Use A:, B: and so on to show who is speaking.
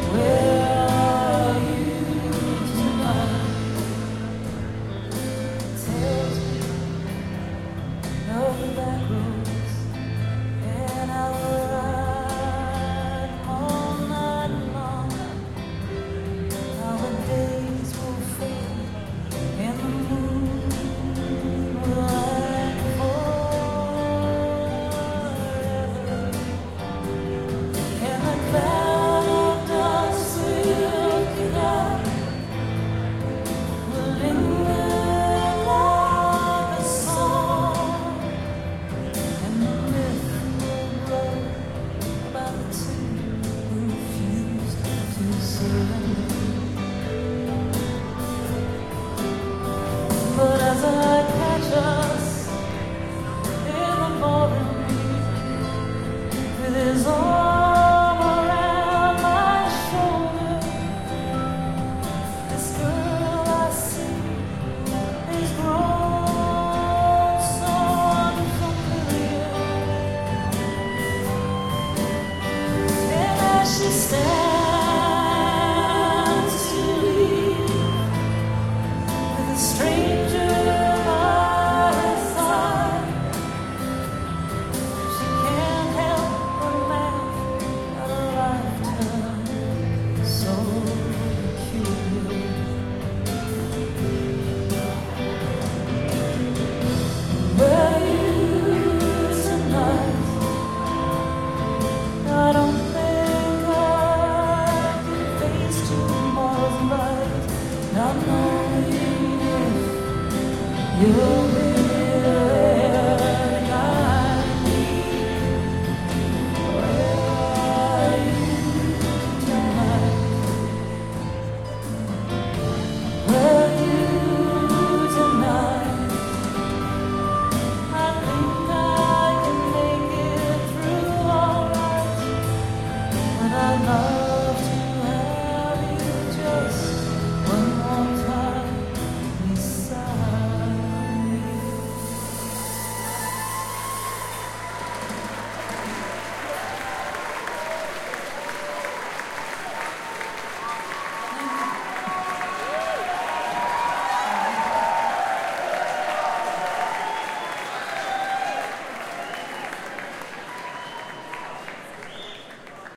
A: Where are you tonight? Tells me of the back roads, and I will ride all night long. How the days will fade and the moon will light forever, and the cloud dust will cloud will linger like a song, and the myth will grow about the two who refused to surrender. But as I catch us in the morning with his arm around my shoulder, this girl I see is grown so unfamiliar, and as she stands to leave with a stranger by her side, she can't help but laugh at a lifetime so peculiar. Where are you tonight? I don't think I can face tomorrow's light, not knowing if you'll be there to guide me. Where are you tonight? Where are you tonight? I think I can make it through all right, but I love